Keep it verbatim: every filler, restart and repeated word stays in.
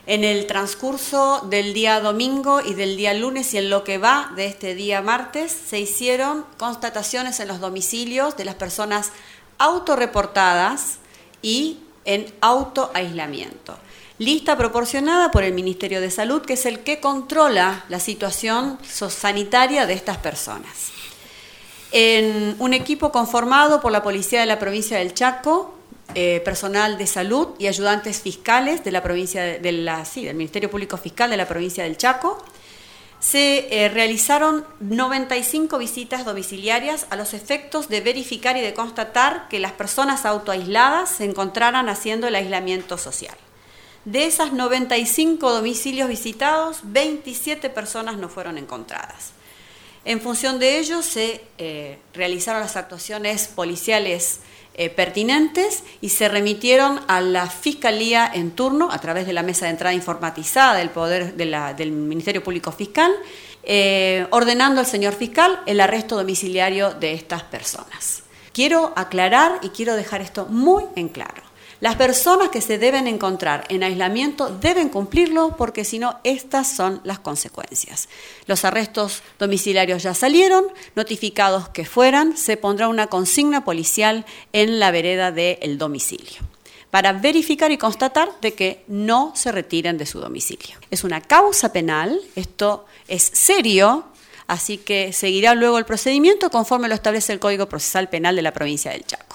En el transcurso del día domingo y del día lunes y en lo que va de este día martes, se hicieron constataciones en los domicilios de las personas autorreportadas y en autoaislamiento. Lista proporcionada por el Ministerio de Salud, que es el que controla la situación sanitaria de estas personas. En un equipo conformado por la Policía de la Provincia del Chaco, Eh, personal de salud y ayudantes fiscales de la provincia de, de la, sí, del Ministerio Público Fiscal de la provincia del Chaco, se eh, realizaron noventa y cinco visitas domiciliarias a los efectos de verificar y de constatar que las personas autoaisladas se encontraran haciendo el aislamiento social. De esas noventa y cinco domicilios visitados, veintisiete personas no fueron encontradas. En función de ello se eh, realizaron las actuaciones policiales Eh, pertinentes y se remitieron a la Fiscalía en turno a través de la mesa de entrada informatizada del poder de la, del Ministerio Público Fiscal, eh, ordenando al señor fiscal el arresto domiciliario de estas personas. Quiero aclarar y quiero dejar esto muy en claro. Las personas que se deben encontrar en aislamiento deben cumplirlo porque si no, estas son las consecuencias. Los arrestos domiciliarios ya salieron, notificados que fueran, se pondrá una consigna policial en la vereda del domicilio para verificar y constatar de que no se retiren de su domicilio. Es una causa penal, esto es serio, así que seguirá luego el procedimiento conforme lo establece el Código Procesal Penal de la provincia del Chaco.